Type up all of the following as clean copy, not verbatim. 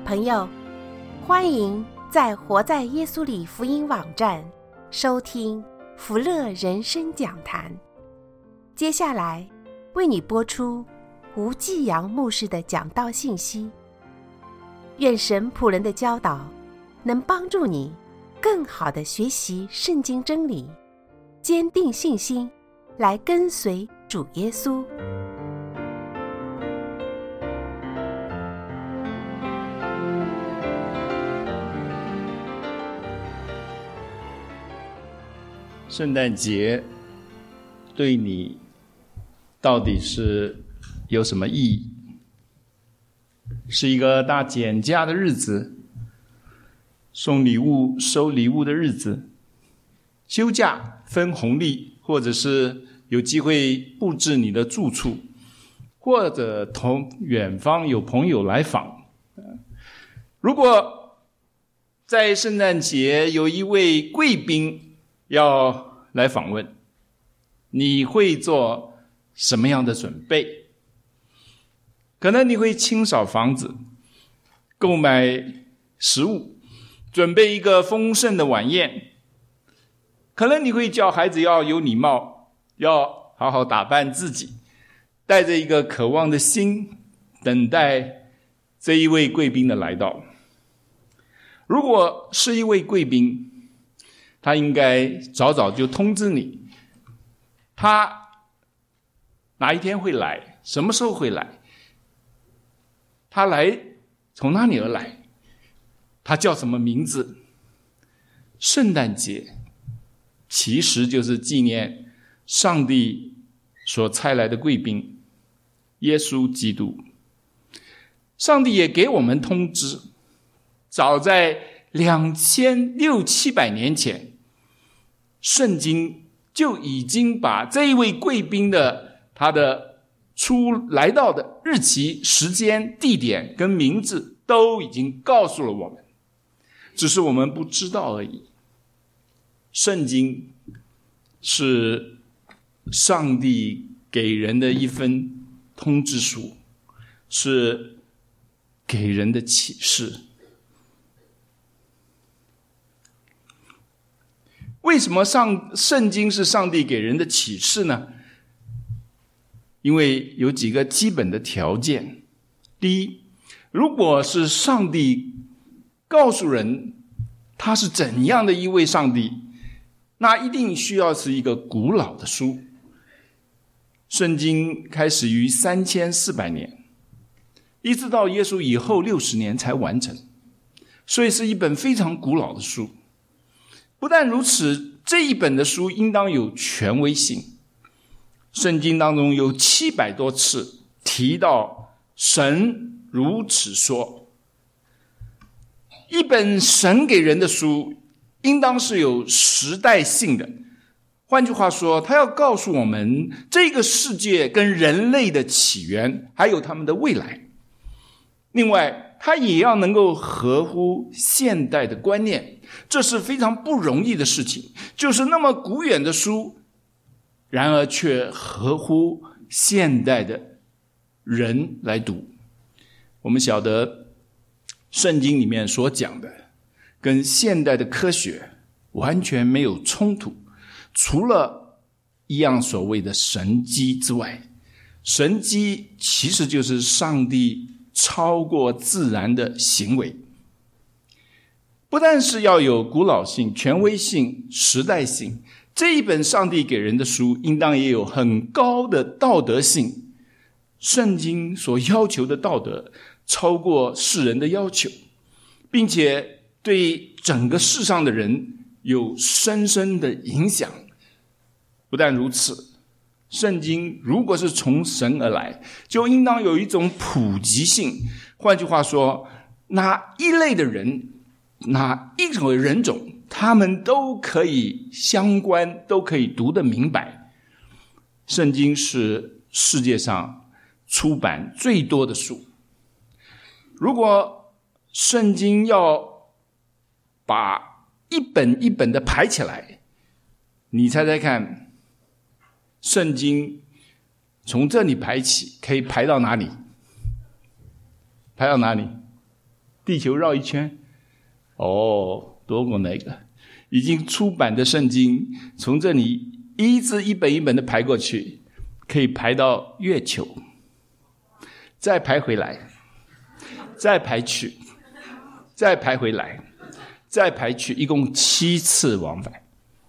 朋友，欢迎在活在耶稣里福音网站收听福乐人生讲坛。接下来为你播出吴继阳牧师的讲道信息。愿神仆人的教导能帮助你更好地学习圣经真理，坚定信心，来跟随主耶稣。 圣诞节对你到底是有什么意义？是一个大减价的日子，送礼物收礼物的日子，休假分红利，或者是有机会布置你的住处，或者同远方有朋友来访。如果在圣诞节有一位贵宾要来访问，你会做什么样的准备？可能你会清扫房子，购买食物，准备一个丰盛的晚宴。可能你会叫孩子要有礼貌，要好好打扮自己，带着一个渴望的心，等待这一位贵宾的来到。如果是一位贵宾，他应该早早就通知你，他哪一天会来，什么时候会来，他来从哪里而来，他叫什么名字。圣诞节其实就是纪念上帝所差来的贵宾耶稣基督。上帝也给我们通知，早在2600-700年前，圣经就已经把这一位贵宾的他的来到的日期、时间、地点跟名字都已经告诉了我们，只是我们不知道而已。圣经是上帝给人的一份通知书，是给人的启示。为什么圣经是上帝给人的启示呢？因为有几个基本的条件。第一，如果是上帝告诉人他是怎样的一位上帝，那一定需要是一个古老的书。圣经开始于3400年，一直到耶稣以后60年才完成，所以是一本非常古老的书。不但如此，这一本的书应当有权威性。圣经当中有700多次提到神如此说。一本神给人的书应当是有时代性的，换句话说，他要告诉我们这个世界跟人类的起源，还有他们的未来。另外，他也要能够合乎现代的观念，这是非常不容易的事情。就是那么古远的书，然而却合乎现代的人来读。我们晓得圣经里面所讲的跟现代的科学完全没有冲突，除了一样所谓的神迹之外。神迹其实就是上帝超过自然的行为。不但是要有古老性、权威性、时代性，这一本上帝给人的书应当也有很高的道德性。圣经所要求的道德超过世人的要求，并且对整个世上的人有深深的影响。不但如此，圣经如果是从神而来，就应当有一种普及性。换句话说，哪一类的人，哪一种人种，他们都可以相关，都可以读得明白。圣经是世界上出版最多的书。如果圣经要把一本一本的排起来，你猜猜看，圣经从这里排起可以排到哪里？排到哪里？ 地球绕一圈。多过那个已经出版的圣经，从这里一直一本一本的排过去，可以排到月球，再排回来，再排去，再排回来，再排去，一共7次往返。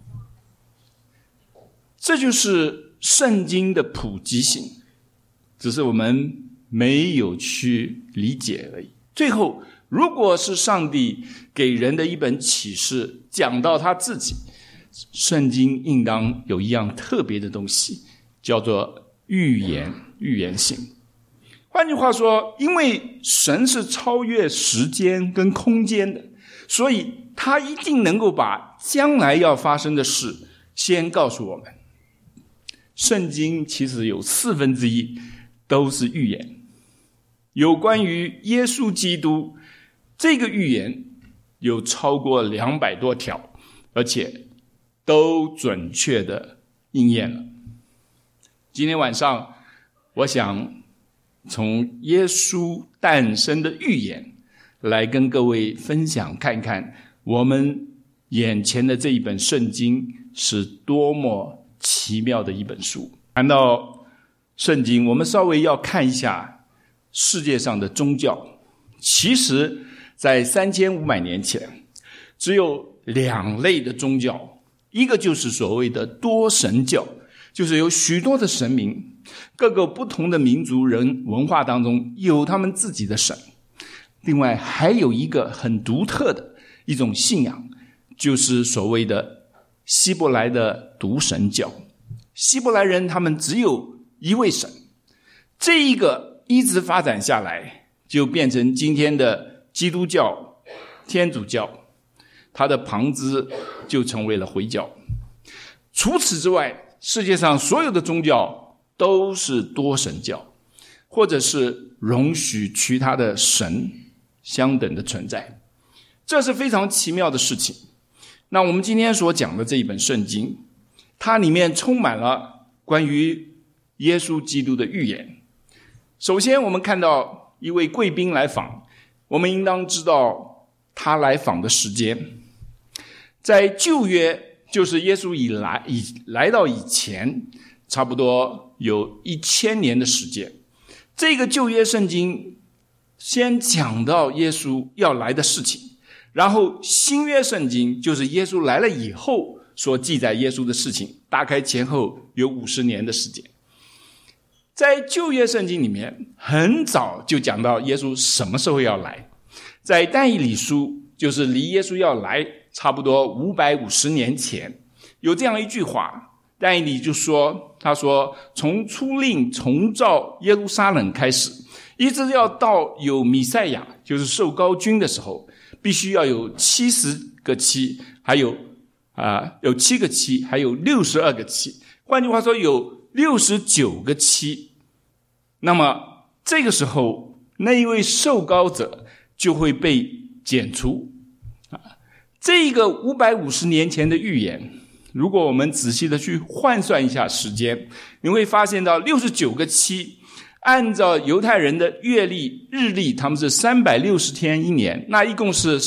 这就是圣经的普及性，只是我们没有去理解而已。最后，如果是上帝给人的一本启示，讲到他自己，圣经应当有一样特别的东西，叫做预言性。换句话说，因为神是超越时间跟空间的，所以他一定能够把将来要发生的事先告诉我们。圣经其实有1/4都是预言，有关于耶稣基督这个预言有超过200多条，而且都准确的应验了。今天晚上我想从耶稣诞生的预言来跟各位分享，看看我们眼前的这一本圣经是多么奇妙的一本书。谈到圣经，我们稍微要看一下世界上的宗教。其实在3500年前只有2类的宗教，一个就是所谓的多神教，就是有许多的神明，各个不同的民族人文化当中有他们自己的神。另外还有一个很独特的一种信仰，就是所谓的希伯来的独神教。希伯来人他们只有一位神，这一个一直发展下来，就变成今天的基督教、天主教，它的旁支就成为了回教。除此之外，世界上所有的宗教都是多神教，或者是容许其他的神相等的存在，这是非常奇妙的事情。那我们今天所讲的这一本圣经，它里面充满了关于耶稣基督的预言。首先我们看到一位贵宾来访，我们应当知道他来访的时间。在旧约，就是耶稣来到以前，差不多有1000年的时间。这个旧约圣经先讲到耶稣要来的事情，然后新约圣经就是耶稣来了以后所记载耶稣的事情，大概前后有50年的时间。在旧约圣经里面很早就讲到耶稣什么时候要来，在但以理书，就是离耶稣要来差不多550年前，有这样一句话，但以理就说，他说从出令重造耶路撒冷开始，一直要到有弥赛亚，就是受膏君的时候，必须要有70个期，还有7个期，还有62个期，换句话说有69个期。那么这个时候那一位受膏者就会被剪除。这个550年前的预言，如果我们仔细的去换算一下时间，你会发现到69个期，按照犹太人的月历日历，他们是360天一年，那一共是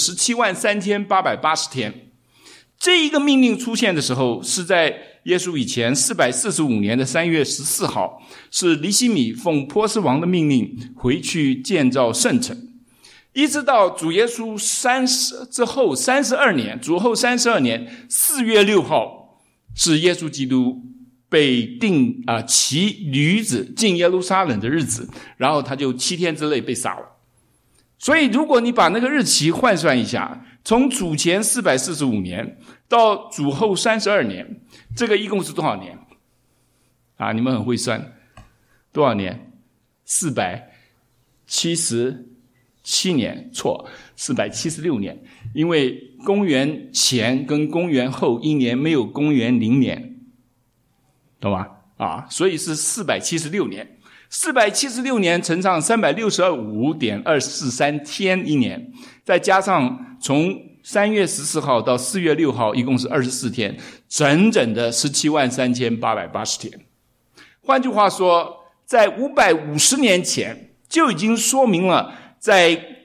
173880天。这一个命令出现的时候是在耶稣以前445年的3月14号，是尼希米奉波斯王的命令回去建造圣城，一直到主耶稣之后32年，主后32年4月6号，是耶稣基督被骑驴子进耶路撒冷的日子，然后他就7天之内被杀了。所以如果你把那个日期换算一下，从主前445年到主后32年，这个一共是多少年你们很会算，多少年？477年，错，476年，因为公元前跟公元后一年没有公元0年，懂吗？所以是476年。476年乘上365.243天一年，再加上从3月14号到4月6号一共是24天，整整的173880天。换句话说，在550年前就已经说明了，在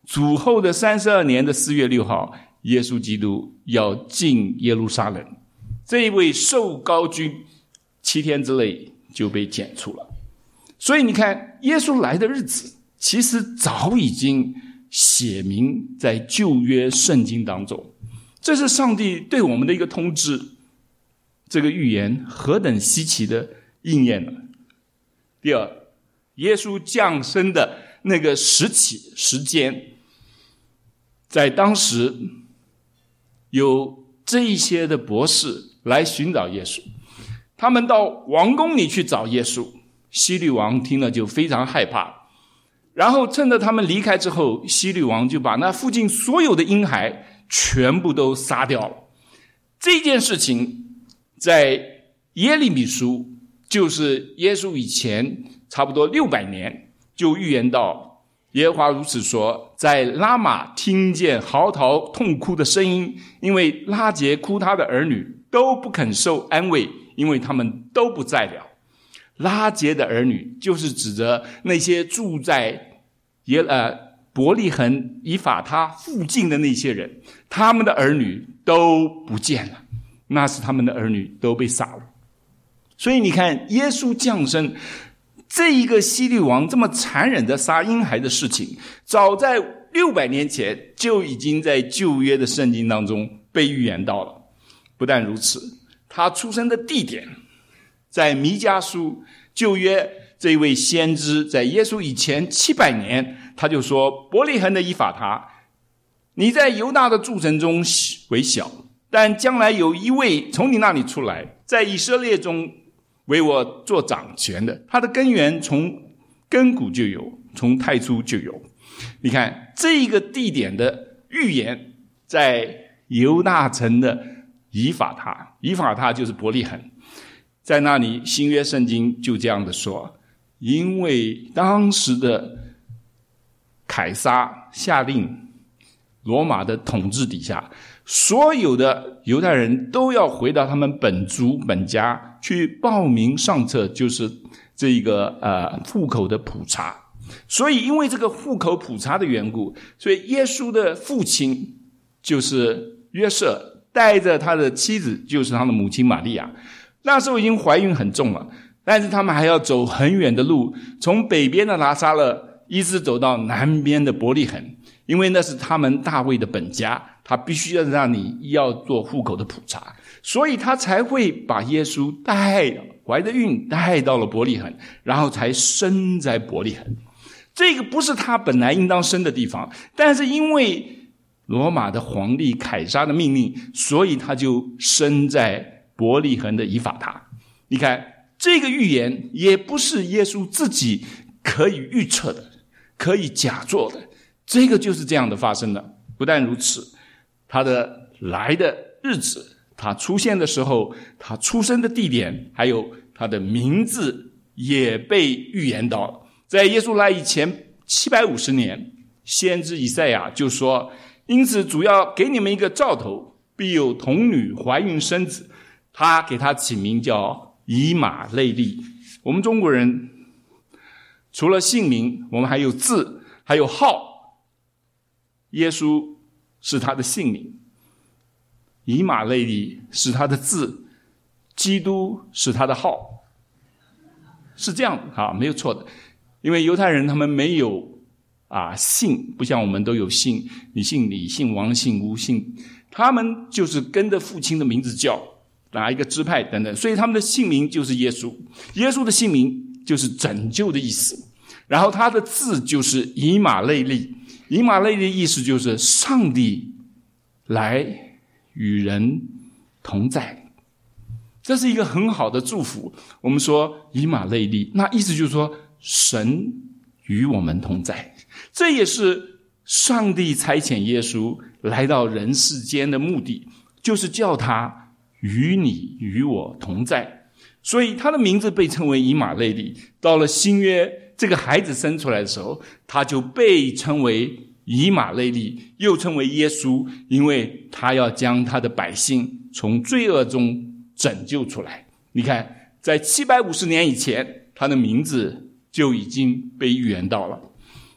主后的32年的4月6号，耶稣基督要进耶路撒冷，这一位受膏君7天之内就被剪除了。所以你看，耶稣来的日子其实早已经写明在旧约圣经当中，这是上帝对我们的一个通知。这个预言何等稀奇的应验了。第二，耶稣降生的那个时间，在当时有这一些的博士来寻找耶稣，他们到王宫里去找耶稣。希律王听了就非常害怕，然后趁着他们离开之后，希律王就把那附近所有的婴孩全部都杀掉了。这件事情在耶利米书，就是耶稣以前差不多600年就预言到，耶和华如此说，在拉玛听见嚎啕痛哭的声音，因为拉结哭他的儿女都不肯受安慰，因为他们都不在了。拉结的儿女就是指着那些住在伯利恒以法他附近的那些人，他们的儿女都不见了，那是他们的儿女都被杀了。所以你看，耶稣降生这一个希律王这么残忍的杀婴孩的事情，早在600年前就已经在旧约的圣经当中被预言到了。不但如此，他出生的地点在弥迦书，旧约这一位先知在耶稣以前700年，他就说，伯利恒的以法他，你在犹大的诸城中为小，但将来有一位从你那里出来，在以色列中为我做掌权的，他的根源从亘古就有，从太初就有。你看这一个地点的预言，在犹大城的以法他，以法他就是伯利恒，在那里新约圣经就这样的说，因为当时的凯撒下令，罗马的统治底下，所有的犹太人都要回到他们本族本家去报名上册，就是这个户口的普查。所以因为这个户口普查的缘故，所以耶稣的父亲就是约瑟，带着他的妻子就是他的母亲玛利亚，那时候已经怀孕很重了，但是他们还要走很远的路，从北边的拿撒勒一直走到南边的伯利恒，因为那是他们大卫的本家，他必须要让你要做户口的普查，所以他才会把耶稣怀着孕带到了伯利恒，然后才生在伯利恒。这个不是他本来应当生的地方，但是因为罗马的皇帝凯撒的命令，所以他就生在伯利恒的以法他。你看这个预言也不是耶稣自己可以预测的，可以假做的，这个就是这样的发生的。不但如此，他的来的日子，他出现的时候，他出生的地点，还有他的名字也被预言到了。在耶稣来以前750年，先知以赛亚就说，因此主要给你们一个兆头，必有童女怀孕生子，他给他起名叫以马内利。我们中国人除了姓名，我们还有字，还有号。耶稣是他的姓名，以马内利是他的字，基督是他的号，是这样的，没有错的。因为犹太人他们没有姓，不像我们都有姓，你姓李，姓王，姓吴，姓，他们就是跟着父亲的名字叫，哪一个支派等等，所以他们的姓名就是耶稣。耶稣的姓名就是拯救的意思，然后他的字就是以马内利。以马内利的意思就是上帝来与人同在，这是一个很好的祝福。我们说以马内利，那意思就是说神与我们同在，这也是上帝差遣耶稣来到人世间的目的，就是叫他与你与我同在。所以他的名字被称为以马内利。到了新约，这个孩子生出来的时候，他就被称为以马内利，又称为耶稣，因为他要将他的百姓从罪恶中拯救出来。你看，在750年以前，他的名字就已经被预言到了。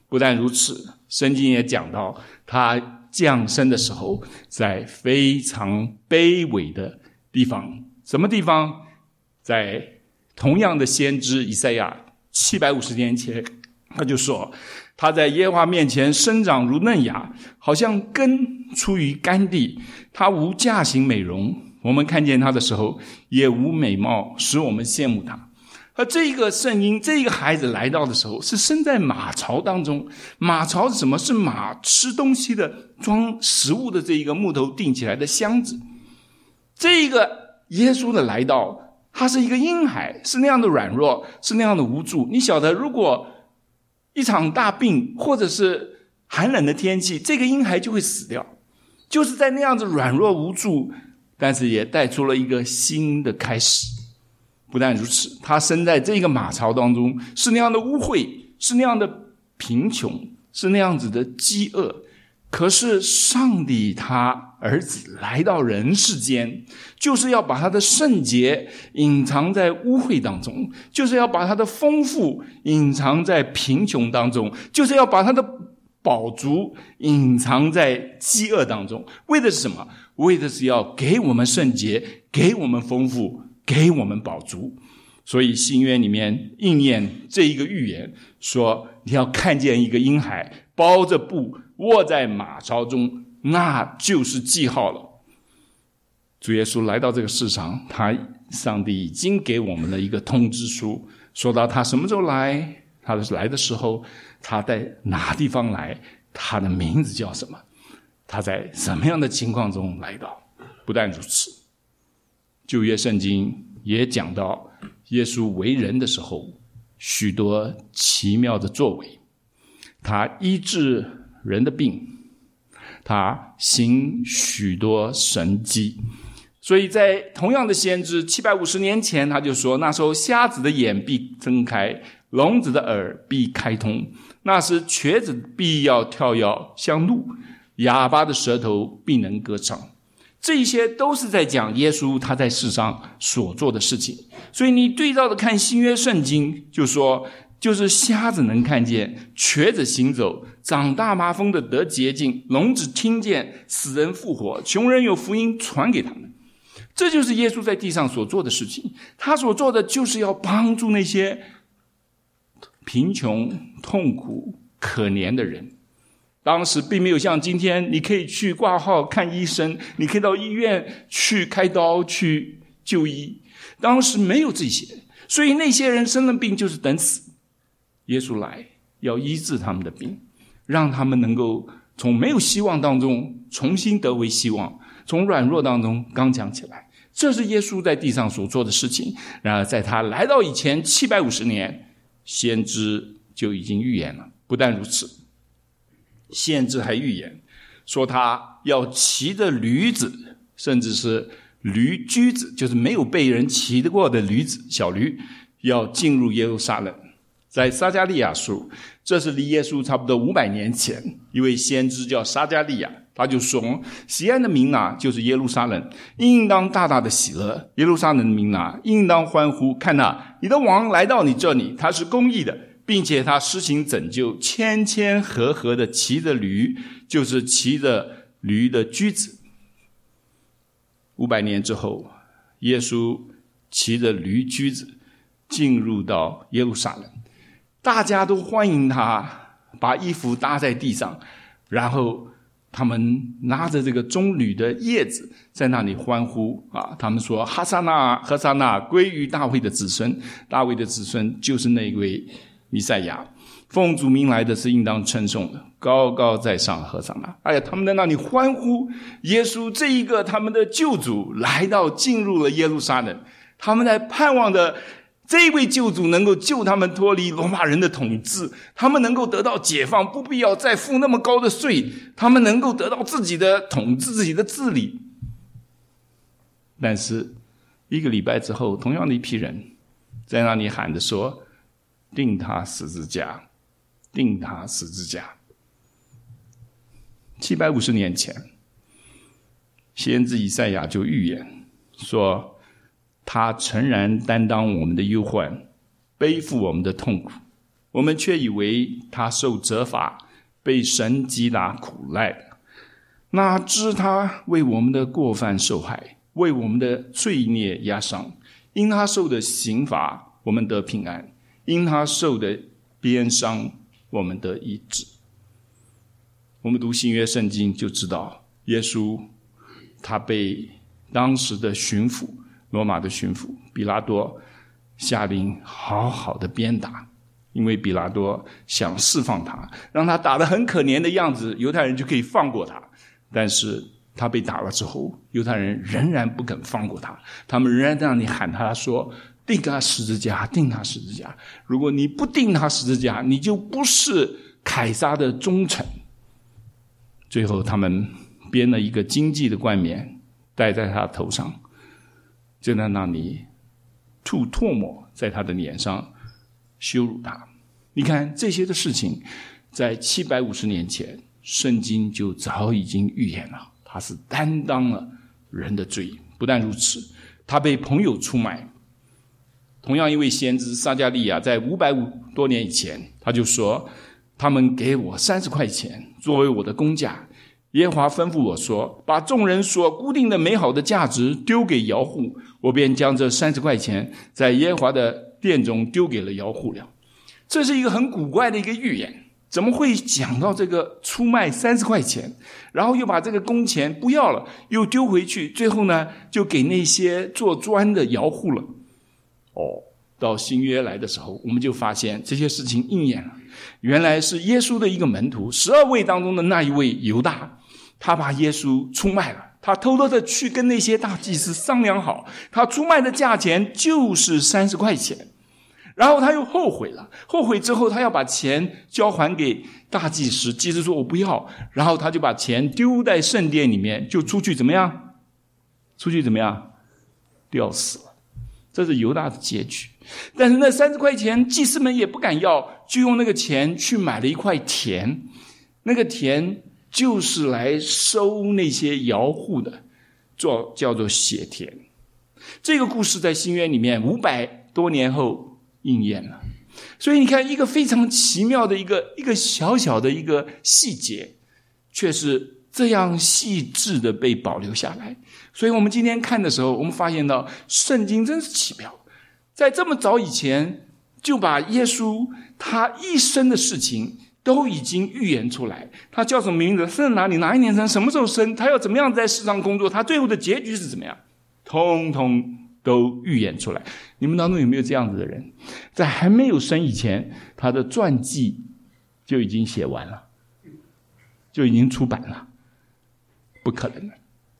不但如此，圣经也讲到他降生的时候在非常卑微的地方。什么地方？在同样的先知以赛亚750年前，他就说他在耶和华面前生长如嫩芽，好像根出于干地，他无驾形美容，我们看见他的时候也无美貌，使我们羡慕他。而这个圣婴，这个孩子来到的时候是生在马槽当中。马槽是什么？是马吃东西的装食物的这一个木头钉起来的箱子。这个耶稣的来到，他是一个婴孩，是那样的软弱，是那样的无助。你晓得，如果一场大病或者是寒冷的天气，这个婴孩就会死掉。就是在那样子软弱无助，但是也带出了一个新的开始。不但如此，他生在这个马槽当中，是那样的污秽，是那样的贫穷，是那样子的饥饿。可是上帝他儿子来到人世间，就是要把他的圣洁隐藏在污秽当中，就是要把他的丰富隐藏在贫穷当中，就是要把他的饱足隐藏在饥饿当中。为的是什么？为的是要给我们圣洁，给我们丰富，给我们饱足。所以新约里面应验这一个预言，说你要看见一个婴孩包着布卧在马槽中，那就是记号了。主耶稣来到这个世上，上帝已经给我们了一个通知书，说到他什么时候来，他来的时候，他在哪地方来，他的名字叫什么，他在什么样的情况中来到。不但如此，旧约圣经也讲到耶稣为人的时候许多奇妙的作为，他医治人的病，他行许多神迹。所以在同样的先知750年前，他就说那时候瞎子的眼必睁开，聋子的耳必开通，那时瘸子必要跳跃像鹿，哑巴的舌头必能歌唱。这些都是在讲耶稣他在世上所做的事情。所以你对照的看新约圣经，就说就是瞎子能看见，瘸子行走，长大麻风的得洁净，聋子听见，死人复活，穷人有福音传给他们。这就是耶稣在地上所做的事情。他所做的就是要帮助那些贫穷、痛苦、可怜的人。当时并没有像今天，你可以去挂号看医生，你可以到医院去开刀去就医。当时没有这些，所以那些人生了病就是等死。耶稣来要医治他们的病，让他们能够从没有希望当中重新得为希望，从软弱当中刚强起来。这是耶稣在地上所做的事情。然而在他来到以前750年，先知就已经预言了。不但如此，先知还预言说他要骑着驴子，甚至是驴驹子，就是没有被人骑得过的驴子，小驴，要进入耶路撒冷。在撒迦利亚书，这是离耶稣差不多500年前，一位先知叫撒迦利亚，他就说西安的民哪，就是耶路撒冷，应当大大的喜乐，耶路撒冷的民哪，应当欢呼，看哪，你的王来到你这里，他是公义的，并且他施行拯救，谦谦和和的骑着驴，就是骑着驴的驹子。500年之后，耶稣骑着驴驹子进入到耶路撒冷，大家都欢迎他，把衣服搭在地上，然后他们拿着这个棕榈的叶子在那里欢呼啊！他们说哈撒那哈撒那，归于大卫的子孙，大卫的子孙就是那位弥赛亚，奉主名来的是应当称颂的，高高在上何撒那。哎呀，他们在那里欢呼耶稣这一个他们的救主来到，进入了耶路撒冷。他们在盼望着这位救主能够救他们脱离罗马人的统治，他们能够得到解放，不必要再付那么高的税，他们能够得到自己的统治，自己的治理。但是1个礼拜之后，同样的一批人在那里喊着说，钉他十字架，钉他十字架。750年前，先知以赛亚就预言说，他诚然担当我们的忧患，背负我们的痛苦， 我们却以为他受责罚，被神击打苦耐了。哪知他为我们的过犯受害，为我们的罪孽压伤。因他受的刑罚，我们得平安；因他受的鞭伤，我们得医治。我们读新约圣经就知道，耶稣他被当时的巡抚，罗马的巡抚比拉多下令好好的鞭打，因为比拉多想释放他，让他打得很可怜的样子，犹太人就可以放过他。但是他被打了之后，犹太人仍然不肯放过他，他们仍然在那里喊他说，钉他十字架，钉他十字架。如果你不钉他十字架，你就不是凯撒的忠臣。最后他们编了一个荆棘的冠冕戴在他头上，就在那里吐唾沫在他的脸上羞辱他。你看这些的事情在750年前圣经就早已经预言了，他是担当了人的罪。不但如此，他被朋友出卖。同样一位先知撒迦利亚在550多年以前，他就说，他们给我30块钱作为我的工价，耶和华吩咐我说，把众人所固定的美好的价值丢给窑户，我便将这30块钱在耶和华的殿中丢给了窑户了。这是一个很古怪的一个预言，怎么会讲到这个出卖30块钱，然后又把这个工钱不要了，又丢回去，最后呢就给那些做砖的窑户了。到新约来的时候，我们就发现这些事情应验了。原来是耶稣的一个门徒12位当中的那一位犹大，他把耶稣出卖了，他偷偷的去跟那些大祭司商量好，他出卖的价钱就是30块钱。然后他又后悔了，后悔之后他要把钱交还给大祭司，祭司说我不要，然后他就把钱丢在圣殿里面，就出去怎么样？吊死了。这是犹大的结局。但是那30块钱祭司们也不敢要，就用那个钱去买了一块田，那个田就是来收那些窑户的，叫做血田。这个故事在新约里面500多年后应验了。所以你看，一个非常奇妙的一个小小的一个细节，却是这样细致的被保留下来。所以我们今天看的时候，我们发现到圣经真是奇妙，在这么早以前就把耶稣他一生的事情都已经预言出来。他叫什么名字，生在哪里，哪一年生，什么时候生，他要怎么样在世上工作，他最后的结局是怎么样，通通都预言出来。你们当中有没有这样子的人，在还没有生以前，他的传记就已经写完了，就已经出版了？不可能的。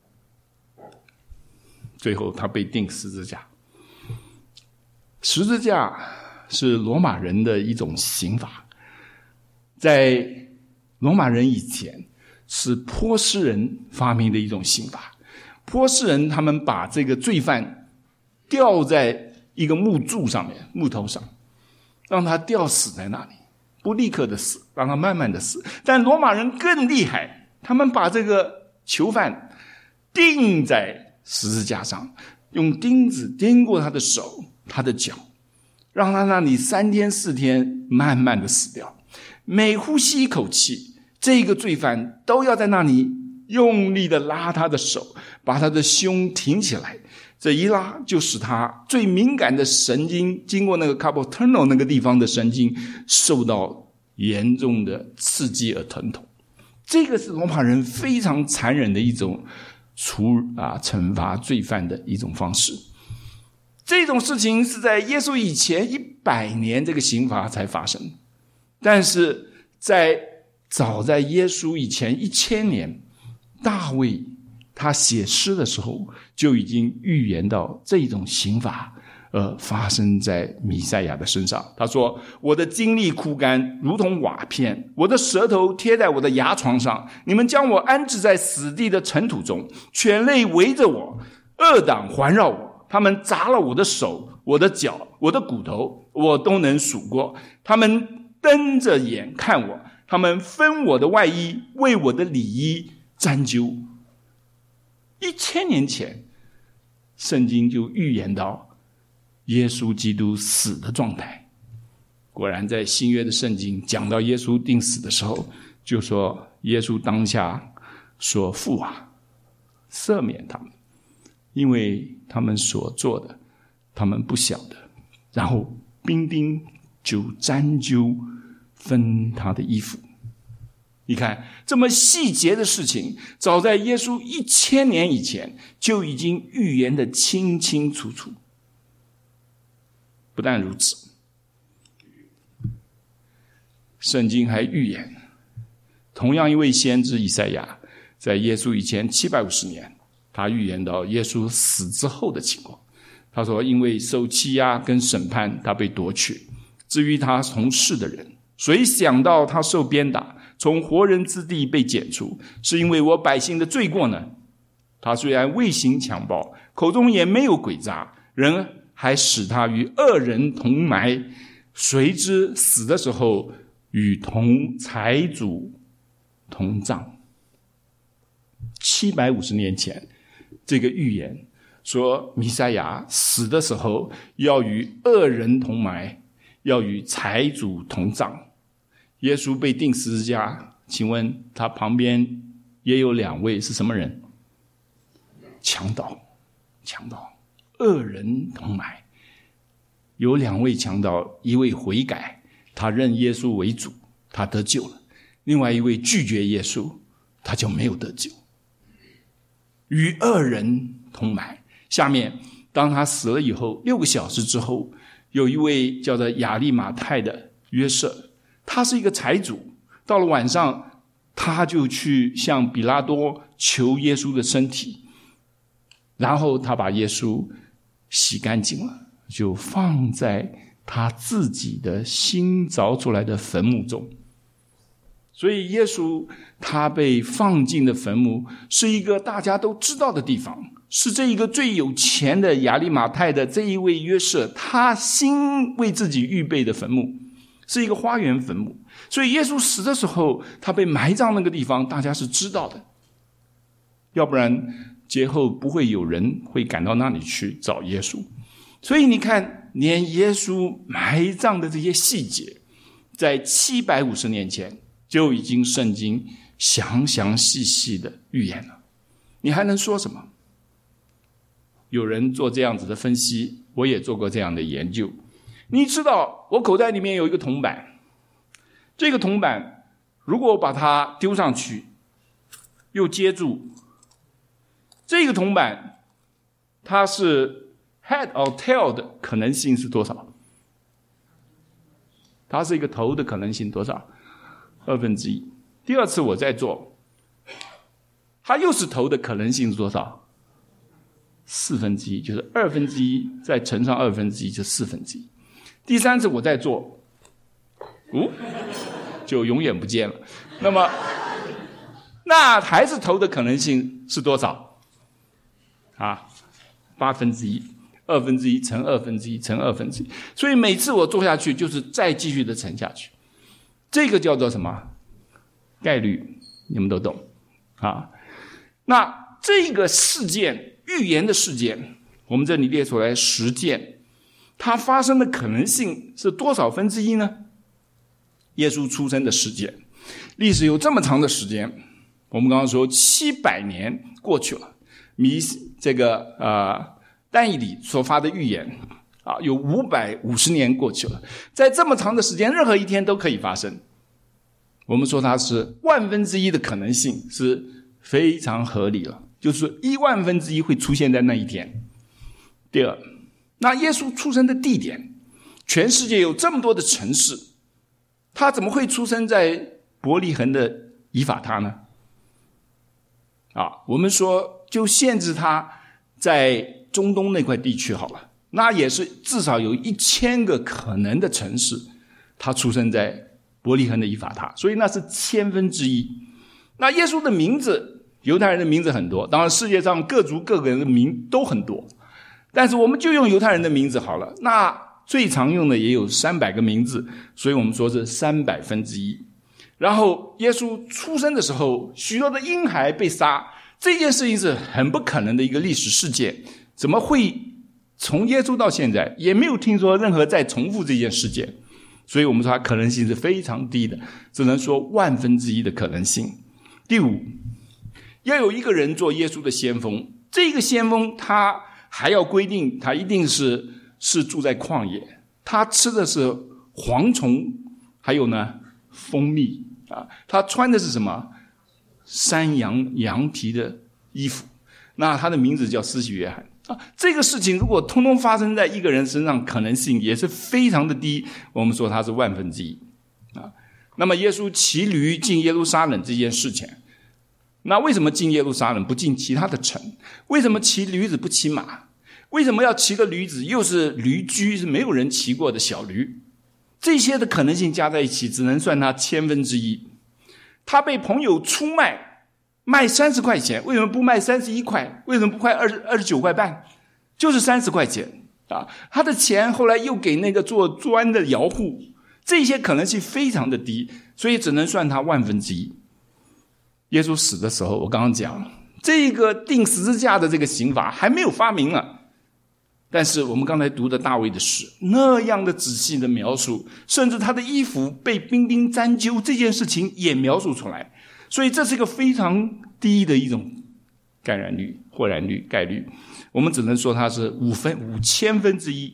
最后他被钉十字架。十字架是罗马人的一种刑罚，在罗马人以前是波斯人发明的一种刑罚。波斯人他们把这个罪犯吊在一个木柱上面，木头上，让他吊死在那里，不立刻的死，让他慢慢的死。但罗马人更厉害，他们把这个囚犯钉在十字架上，用钉子钉过他的手他的脚，让他那里3天4天慢慢的死掉。每呼吸一口气，这个罪犯都要在那里用力的拉他的手，把他的胸挺起来，这一拉就使他最敏感的神经，经过那个 carpal tunnel 那个地方的神经受到严重的刺激而疼痛。这个是罗马人非常残忍的一种惩罚罪犯的一种方式。这种事情是在耶稣以前100年这个刑罚才发生，但是早在耶稣以前1000年，大卫他写诗的时候就已经预言到这种刑罚发生在弥赛亚的身上。他说，我的精力枯干如同瓦片，我的舌头贴在我的牙床上，你们将我安置在死地的尘土中，犬类围着我，恶党环绕我，他们砸了我的手，我的脚，我的骨头，我都能数过。他们瞪着眼看我，他们分我的外衣，为我的里衣沾揪。1000年前圣经就预言到耶稣基督死的状态。 果然在新约的圣经讲到耶稣钉死的时候，就说耶稣当下说，父啊，赦免他们，因为他们所做的他们不晓得。然后兵丁就沾揪分他的衣服。你看这么细节的事情，早在耶稣1000年以前就已经预言得清清楚楚。不但如此，圣经还预言，同样一位先知以赛亚，在耶稣以前750年，他预言到耶稣死之后的情况。他说，因为受欺压跟审判，他被夺去。至于他从事的人，谁想到他受鞭打，从活人之地被剪除，是因为我百姓的罪过呢？他虽然未行强暴，口中也没有诡诈，人还使他与恶人同埋，谁知死的时候与财主同葬。750年前，这个预言说弥赛亚死的时候要与恶人同埋，要与财主同葬。耶稣被钉十字架，请问他旁边也有2位是什么人？强盗，恶人同埋。有2位强盗，一位悔改，他认耶稣为主，他得救了；另外一位拒绝耶稣，他就没有得救。与恶人同埋。下面当他死了以后6个小时之后，有一位叫做亚利马太的约瑟，他是一个财主，到了晚上他就去向比拉多求耶稣的身体，然后他把耶稣洗干净了，就放在他自己的新凿出来的坟墓中。所以耶稣他被放进的坟墓是一个大家都知道的地方，是这一个最有钱的亚利马太的这一位约瑟他新为自己预备的坟墓，是一个花园坟墓。所以耶稣死的时候他被埋葬那个地方大家是知道的，要不然节后不会有人会赶到那里去找耶稣。所以你看，连耶稣埋葬的这些细节在750年前就已经圣经详详细细的预言了，你还能说什么？有人做这样子的分析，我也做过这样的研究。你知道我口袋里面有一个铜板，这个铜板如果把它丢上去又接住，这个铜板它是 head or tail 的可能性是多少？它是一个头的可能性多少？1/2。第二次我再做，它又是头的可能性是多少？1/4，就是1/2再乘上1/2就1/4。第三次我再做，就永远不见了。那么那还是头的可能性是多少？1/8，2/1乘2/1乘2/1。所以每次我做下去就是再继续的乘下去，这个叫做什么？概率，你们都懂那这个事件，预言的事件，我们这里列出来10件，它发生的可能性是多少1/4呢？耶稣出生的时间，历史有这么长的时间，我们刚刚说700年过去了，但以理所发的预言有550年过去了，在这么长的时间，任何一天都可以发生。我们说它是1/1000的可能性是非常合理了，就是1/1000会出现在那一天。第二，那耶稣出生的地点，全世界有这么多的城市，他怎么会出生在伯利恒的以法他呢？我们说就限制他在中东那块地区好了，那也是至少有1000个可能的城市，他出生在伯利恒的以法他，所以那是1/1000。那耶稣的名字，犹太人的名字很多，当然世界上各族各个人的名都很多，但是我们就用犹太人的名字好了，那最常用的也有300个名字，所以我们说是300分之一。然后耶稣出生的时候，许多的婴孩被杀，这件事情是很不可能的一个历史事件，怎么会从耶稣到现在也没有听说任何再重复这件事件？ 所以我们说它可能性是非常低的，只能说1/1000的可能性。第五，要有一个人做耶稣的先锋，这个先锋他还要规定他一定是住在旷野，他吃的是蝗虫，还有呢蜂蜜啊，他穿的是什么？山羊皮的衣服，那他的名字叫施洗约翰啊。这个事情如果通通发生在一个人身上，可能性也是非常的低，我们说他是1/1000啊。那么耶稣骑驴进耶路撒冷这件事情，那为什么进耶路撒冷不进其他的城？为什么骑驴子不骑马？为什么要骑个驴子，又是驴驹，是没有人骑过的小驴？这些的可能性加在一起，只能算他1/1000。他被朋友出卖30块钱，为什么不卖31块？为什么不卖29块半？就是30块钱啊！他的钱后来又给那个做砖的窑户，这些可能性非常的低，所以只能算他1/1000。耶稣死的时候，我刚刚讲这个钉十字架的这个刑罚还没有发明了，但是我们刚才读的大卫的诗，那样的仔细的描述，甚至他的衣服被兵丁沾揪这件事情也描述出来，所以这是一个非常低的一种感染率、或然率、概率，我们只能说它是5000分之一。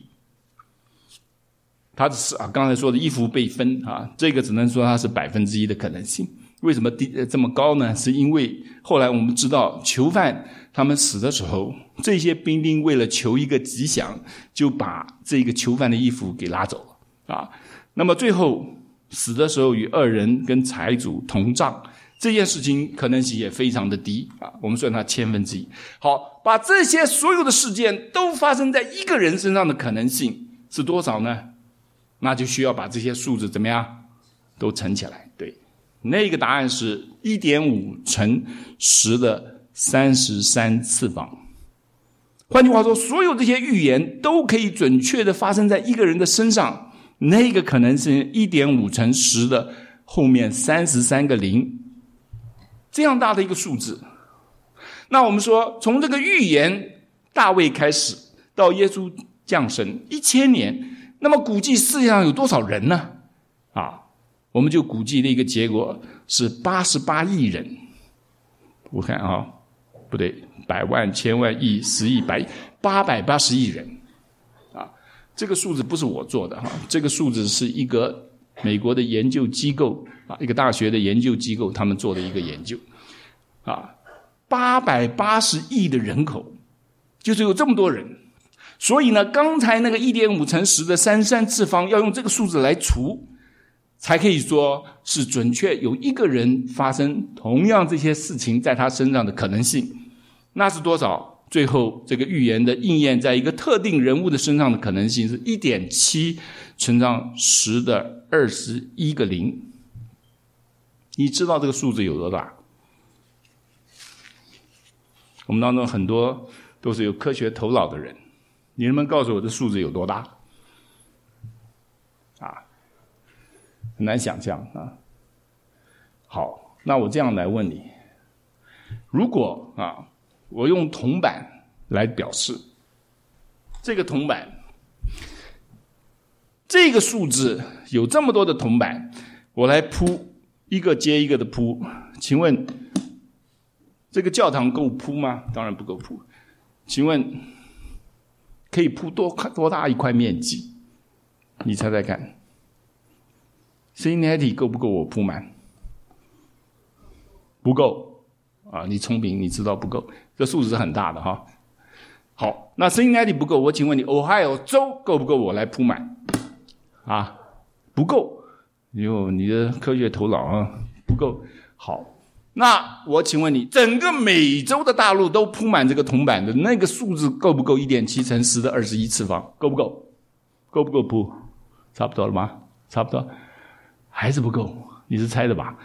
他是刚才说的衣服被分啊，这个只能说它是1%的可能性。为什么这么高呢？是因为后来我们知道囚犯他们死的时候，这些兵丁为了求一个吉祥，就把这个囚犯的衣服给拉走了啊。那么最后死的时候与恶人跟财主同葬，这件事情可能性也非常的低啊，我们算它1/1000。好，把这些所有的事件都发生在一个人身上的可能性是多少呢？那就需要把这些数字怎么样都乘起来。对，那个答案是 1.5 乘10的33次方。换句话说，所有这些预言都可以准确的发生在一个人的身上，那个可能是 1.5 乘10的后面33个零，这样大的一个数字。那我们说从这个预言大卫开始到耶稣降生1000年，那么估计世界上有多少人呢？我们就估计的一个结果是88亿人。我看不对，100万、千万、亿、10亿、100亿，880亿人这个数字不是我做的这个数字是一个美国的研究机构一个大学的研究机构他们做的一个研究880亿的人口，就是有这么多人。所以呢，刚才那个 1.5 乘10的33次方要用这个数字来除，才可以说是准确有一个人发生同样这些事情在他身上的可能性。那是多少？最后这个预言的应验在一个特定人物的身上的可能性是 1.7 乘上10的21个零。你知道这个数字有多大？我们当中很多都是有科学头脑的人，你能不能告诉我这数字有多大？很难想象好，那我这样来问你，如果我用铜板来表示，这个铜板，这个数字有这么多的铜板，我来铺一个接一个的铺，请问这个教堂够铺吗？当然不够铺。请问可以铺多大一块面积？你猜猜看。Cincinnati 够不够我铺满？不够你聪明，你知道不够，这数字是很大的好，那 Cincinnati 不够，我请问你 Ohio 州够不够我来铺满？不够，你的科学头脑不够。好，那我请问你，整个美洲的大陆都铺满这个铜板的那个数字够不够 1.7 乘10的21次方？够不够？够不够铺？差不多了吗？差不多。还是不够，你是猜的吧？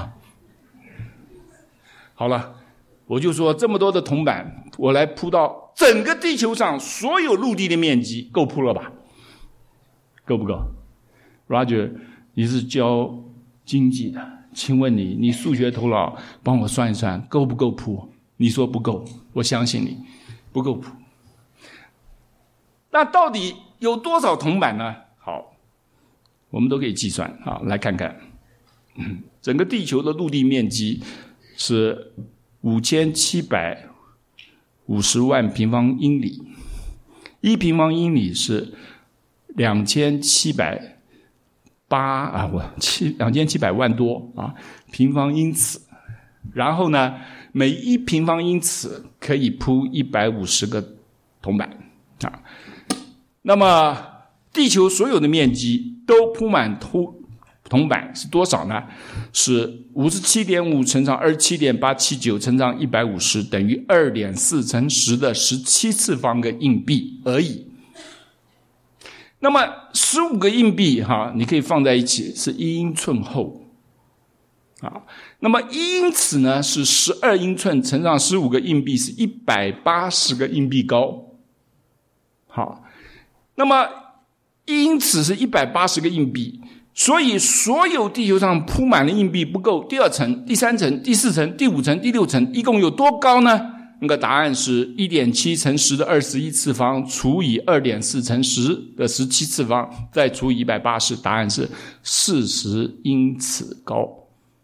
好了，我就说这么多的铜板，我来铺到整个地球上所有陆地的面积，够铺了吧？够不够 ？Roger， 你是教经济的，请问你数学头脑帮我算一算，够不够铺？你说不够，我相信你，不够铺。那到底有多少铜板呢？好。 我们都可以计算啊，来看看。整个地球的陆地面积是5750万平方英里，1平方英里是2700万多啊平方英尺。然后呢，每1平方英尺可以铺150个铜板啊。那么地球所有的面积都铺满铜板是多少呢？是 57.5 乘上 27.879 乘上150等于 2.4 乘10的17次方个硬币而已。那么15个硬币你可以放在一起是1英寸厚啊。那么1英尺呢是12英寸乘上15个硬币是180个硬币高。好，那么1英尺是180个硬币，所以所有地球上铺满了硬币不够，第2层、第3层、第4层、第5层、第6层一共有多高呢？那个答案是 1.7 乘10的21次方除以 2.4 乘10的17次方再除以180，答案是40英尺高。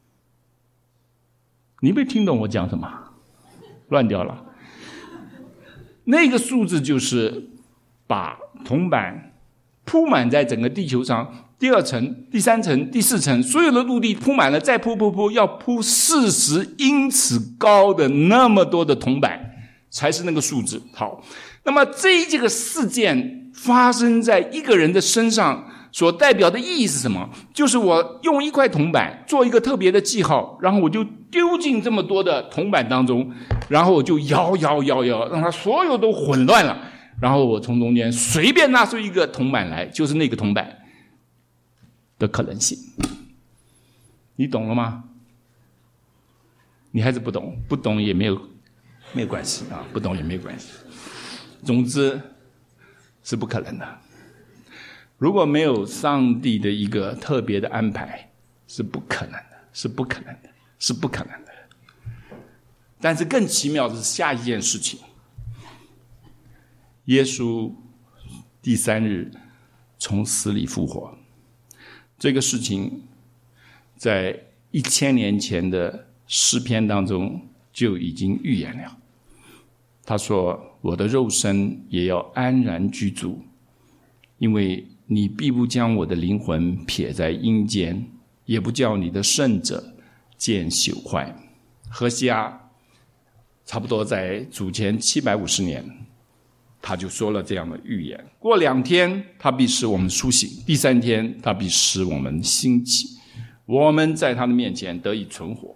你没听懂我讲什么？乱掉了。那个数字就是把铜板铺满在整个地球上，第2层、第3层、第4层，所有的陆地铺满了，再铺，要铺40英尺高的那么多的铜板，才是那个数字。好，那么这个事件发生在一个人的身上，所代表的意义是什么？就是我用一块铜板做一个特别的记号，然后我就丢进这么多的铜板当中，然后我就摇，让它所有都混乱了，然后我从中间随便拿出一个铜板来，就是那个铜板的可能性。你懂了吗？你还是不懂，不懂也没有关系啊，不懂也没有关系。总之是不可能的。如果没有上帝的一个特别的安排，是不可能的，是不可能的，是不可能的。但是更奇妙的是下一件事情，耶稣第3日从死里复活。这个事情在1000年前的诗篇当中就已经预言了。他说，我的肉身也要安然居住，因为你必不将我的灵魂撇在阴间，也不叫你的圣者见朽坏。何西阿差不多在主前750年，他就说了这样的预言，过2天他必使我们苏醒，第3天他必使我们兴起，我们在他的面前得以存活。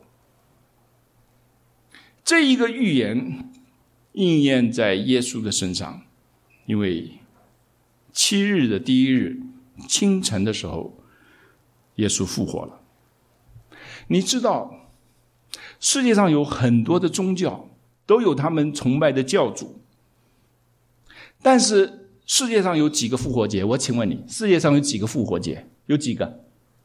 这一个预言应验在耶稣的身上，因为7日的第1日清晨的时候，耶稣复活了。你知道世界上有很多的宗教都有他们崇拜的教主，但是世界上有几个复活节？我请问你，世界上有几个复活节？有几个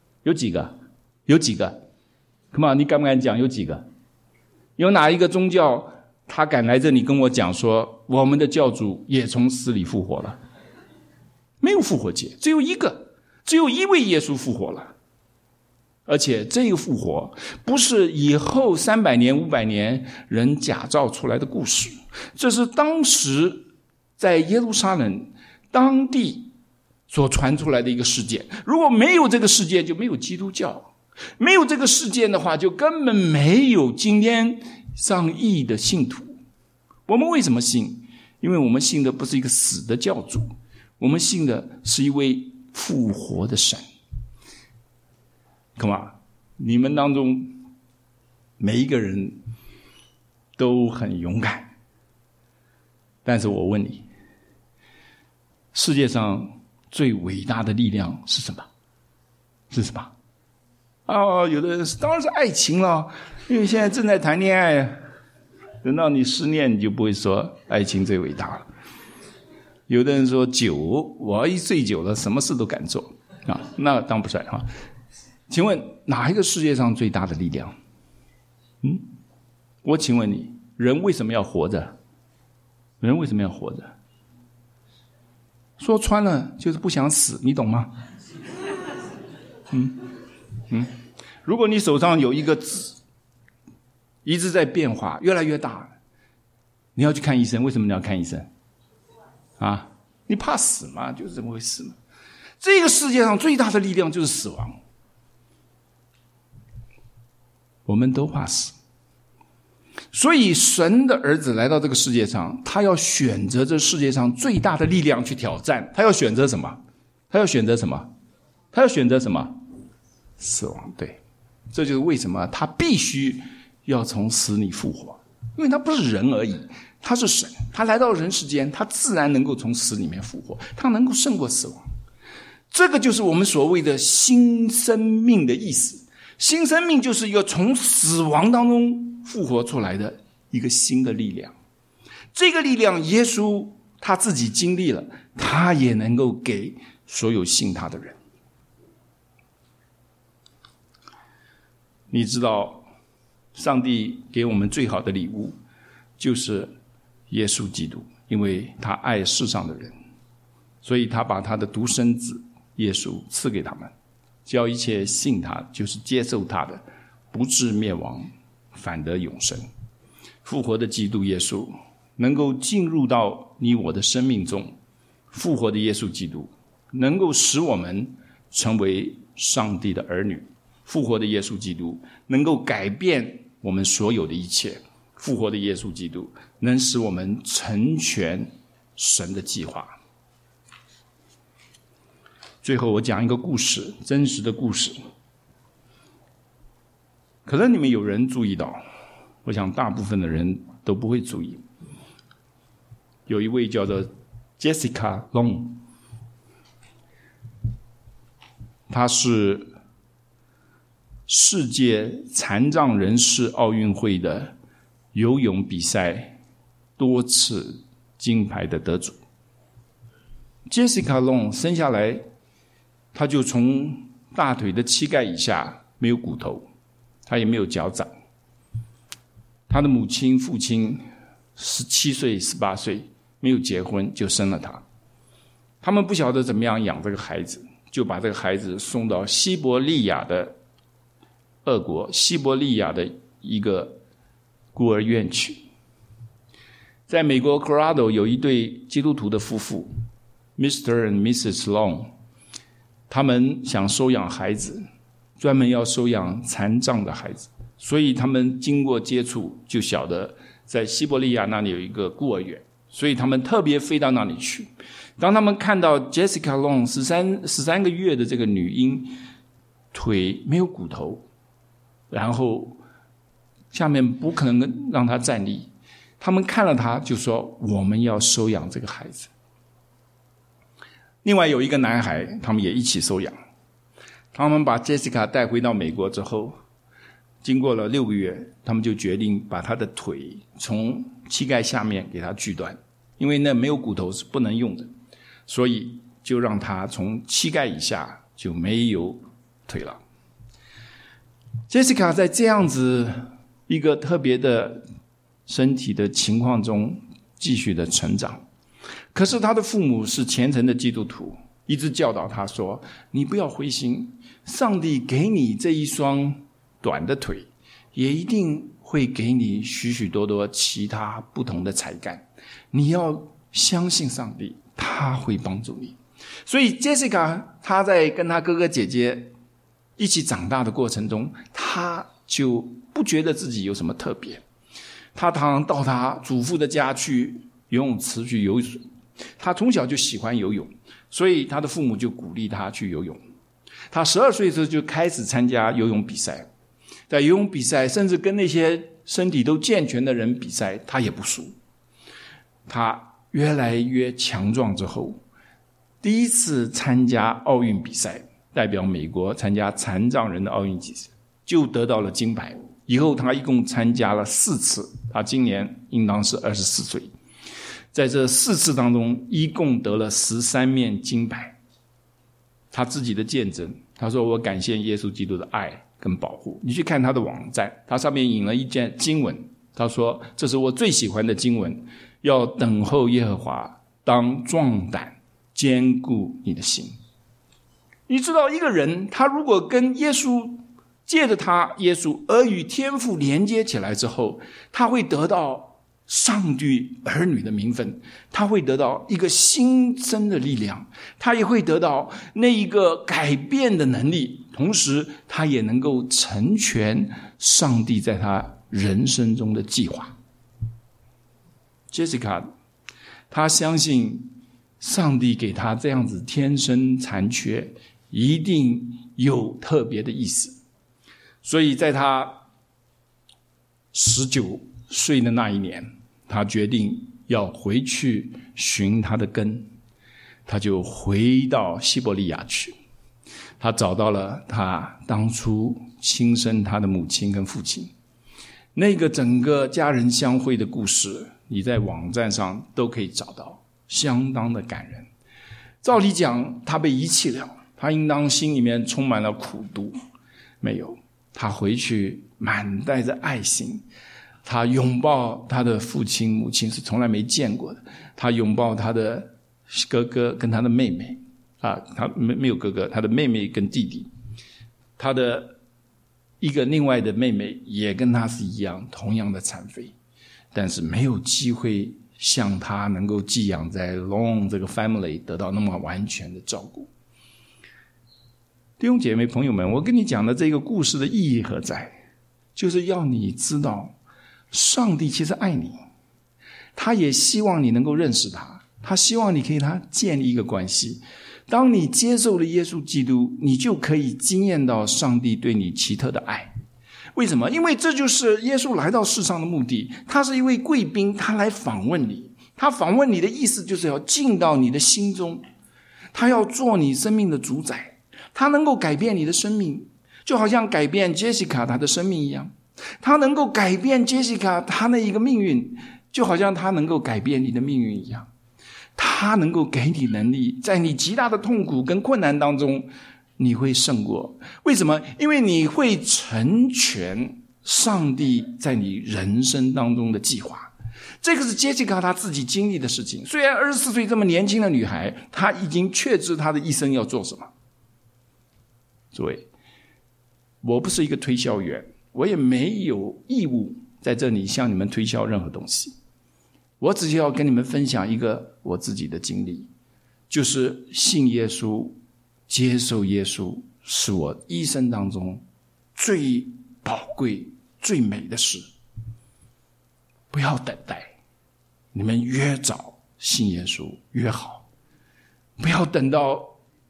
Come on， 你敢不敢讲有几个？有哪一个宗教他敢来这里跟我讲说我们的教主也从死里复活了？没有复活节，只有一个，只有一位耶稣复活了。而且这个复活不是以后300年500年人假造出来的故事，这是当时在耶路撒冷当地所传出来的一个事件。如果没有这个事件，就没有基督教，没有这个事件的话，就根本没有今天上亿的信徒。我们为什么信？因为我们信的不是一个死的教主，我们信的是一位复活的神。Come on， 你们当中每一个人都很勇敢，但是我问你，世界上最伟大的力量是什么？是什么？有的人当然是爱情了，因为现在正在谈恋爱，等到你失恋你就不会说爱情最伟大了。有的人说酒，我一醉酒了什么事都敢做那当不算请问哪一个世界上最大的力量？我请问你，人为什么要活着？人为什么要活着？说穿了就是不想死，你懂吗？ 如果你手上有一个痣一直在变化，越来越大，你要去看医生。为什么你要看医生啊？你怕死吗？就是这么回事嘛。这个世界上最大的力量就是死亡，我们都怕死。所以神的儿子来到这个世界上，他要选择这世界上最大的力量去挑战。他要选择什么？他要选择什么？他要选择什么？死亡。对，这就是为什么他必须要从死里复活，因为他不是人而已，他是神，他来到人世间，他自然能够从死里面复活，他能够胜过死亡。这个就是我们所谓的新生命的意思。新生命就是一个从死亡当中复活出来的一个新的力量。这个力量耶稣他自己经历了，他也能够给所有信他的人。你知道上帝给我们最好的礼物就是耶稣基督，因为他爱世上的人，所以他把他的独生子耶稣赐给他们，叫一切信他，就是接受他的，不至灭亡，反得永生。复活的基督耶稣能够进入到你我的生命中，复活的耶稣基督能够使我们成为上帝的儿女，复活的耶稣基督能够改变我们所有的一切，复活的耶稣基督能使我们成全神的计划。最后我讲一个故事，真实的故事，可能你们有人注意到，我想大部分的人都不会注意。有一位叫做 Jessica Long， 她是世界残障人士奥运会的游泳比赛多次金牌的得主。Jessica Long 生下来，她就从大腿的膝盖以下没有骨头，她也没有脚掌。她的母亲父亲17岁18岁没有结婚就生了她，他们不晓得怎么样养这个孩子，就把这个孩子送到西伯利亚的俄国西伯利亚的一个孤儿院去。在美国 Colorado 有一对基督徒的夫妇 Mr. and Mrs. Long， 他们想收养孩子，专门要收养残障的孩子，所以他们经过接触就晓得在西伯利亚那里有一个孤儿院，所以他们特别飞到那里去。当他们看到 Jessica Long 13个月的这个女婴腿没有骨头，然后下面不可能让她站立，他们看了她就说我们要收养这个孩子。另外有一个男孩，他们也一起收养。他们把 Jessica 带回到美国之后，经过了6个月，他们就决定把她的腿从膝盖下面给她锯断，因为那没有骨头是不能用的，所以就让她从膝盖以下就没有腿了。Jessica 在这样子一个特别的身体的情况中继续的成长，可是她的父母是虔诚的基督徒，一直教导她说，你不要灰心，上帝给你这一双短的腿，也一定会给你许许多多其他不同的才干，你要相信上帝，他会帮助你。所以 Jessica 她在跟她哥哥姐姐一起长大的过程中，她就不觉得自己有什么特别。她常常到她祖父的家去游泳池去游水，她从小就喜欢游泳，所以她的父母就鼓励她去游泳。她12岁的时候就开始参加游泳比赛，在游泳比赛甚至跟那些身体都健全的人比赛，她也不输。她越来越强壮之后，第一次参加奥运比赛，代表美国参加残障人的奥运比赛，就得到了金牌。以后他一共参加了4次，他今年应当是24岁。在这4次当中，一共得了13面金牌。他自己的见证，他说我感谢耶稣基督的爱跟保护。你去看他的网站，他上面引了一件经文，他说这是我最喜欢的经文，要等候耶和华，当壮胆，坚固你的心。 你知道一个人他如果跟耶稣借着他耶稣而与天父连接起来之后，他会得到上帝儿女的名分，他会得到一个新生的力量，他也会得到那一个改变的能力，同时他也能够成全上帝在他人生中的计划。 Jessica 她相信上帝给她这样子天生残缺一定有特别的意思，所以在她19岁的那一年，她决定要回去寻她的根，她就回到西伯利亚去。她找到了她当初亲生她的母亲跟父亲，那个整个家人相会的故事，你在网站上都可以找到，相当的感人。照理讲，她被遗弃了，她应当心里面充满了苦毒，没有，她回去满带着爱心，她拥抱她的父亲母亲是从来没见过的，她拥抱她的哥哥跟她的妹妹她没有哥哥，她的妹妹跟弟弟，她的一个另外的妹妹也跟她是一样同样的残废，但是没有机会像她能够寄养在 Long 这个 family 得到那么完全的照顾。弟兄姐妹朋友们，我跟你讲的这个故事的意义何在？就是要你知道上帝其实爱你，他也希望你能够认识他，他希望你可以跟他建立一个关系。当你接受了耶稣基督，你就可以经验到上帝对你奇特的爱。为什么？因为这就是耶稣来到世上的目的。他是一位贵宾，他来访问你，他访问你的意思就是要进到你的心中，他要做你生命的主宰，他能够改变你的生命，就好像改变 Jessica 她的生命一样，他能够改变 Jessica 她的一个命运，就好像他能够改变你的命运一样。他能够给你能力，在你极大的痛苦跟困难当中，你会胜过。为什么？因为你会成全上帝在你人生当中的计划。这个是杰西卡她自己经历的事情。虽然24岁这么年轻的女孩，她已经确知她的一生要做什么。诸位，我不是一个推销员，我也没有义务在这里向你们推销任何东西。我只是要跟你们分享一个我自己的经历，就是信耶稣、接受耶稣是我一生当中最宝贵、最美的事。不要等待，你们越早信耶稣越好，不要等到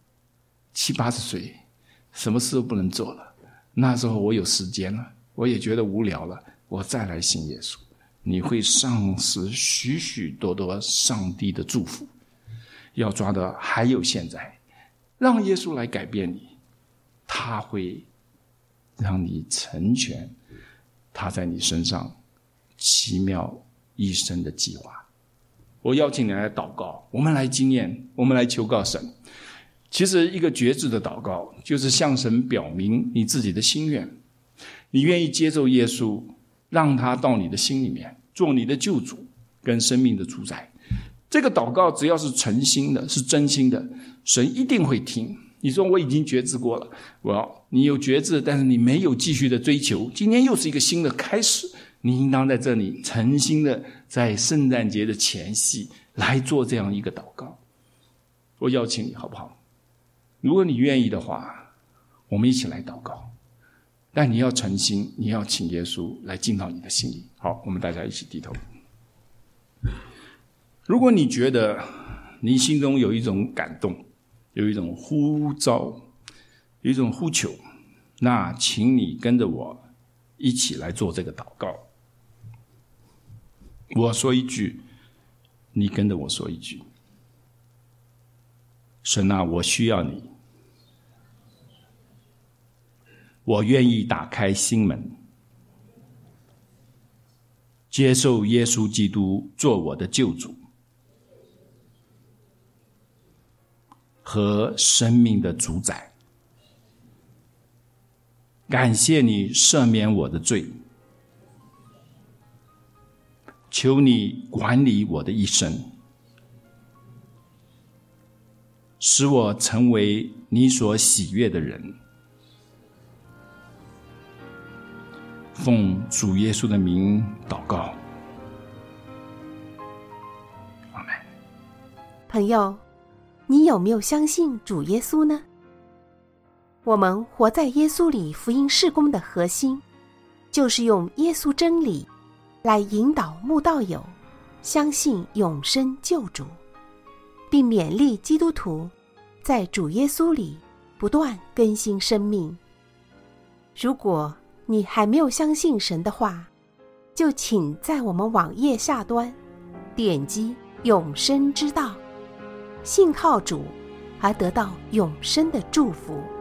70、80岁，什么事都不能做了，那时候我有时间了，我也觉得无聊了，我再来信耶稣。你会丧失许许多多上帝的祝福。要抓的还有现在，让耶稣来改变你，他会让你成全他在你身上奇妙一生的计划。我邀请你来祷告，我们来经验，我们来求告神。其实一个决志的祷告，就是向神表明你自己的心愿，你愿意接受耶稣，让他到你的心里面，做你的救主跟生命的主宰。这个祷告只要是诚心的，是真心的，神一定会听。你说我已经决志过了，你有决志，但是你没有继续的追求，今天又是一个新的开始，你应当在这里诚心的在圣诞节的前夕来做这样一个祷告。我邀请你好不好？如果你愿意的话，我们一起来祷告，但你要诚心，你要请耶稣来进到你的心里。好，我们大家一起低头。如果你觉得你心中有一种感动，有一种呼召，有一种呼求，那请你跟着我一起来做这个祷告。我说一句，你跟着我说一句。神啊，我需要你，我愿意打开心门，接受耶稣基督做我的救主和生命的主宰。感谢你赦免我的罪，求你管理我的一生， 使我成为你所喜悦的人。奉主耶稣的名祷告，阿们。 朋友，你有没有相信主耶稣呢？我们活在耶稣里福音事工的核心，就是用耶稣真理来引导慕道友相信永生救主，并勉励基督徒在主耶稣里不断更新生命。如果你还没有相信神的话，就请在我们网页下端点击永生之道，信靠主而得到永生的祝福。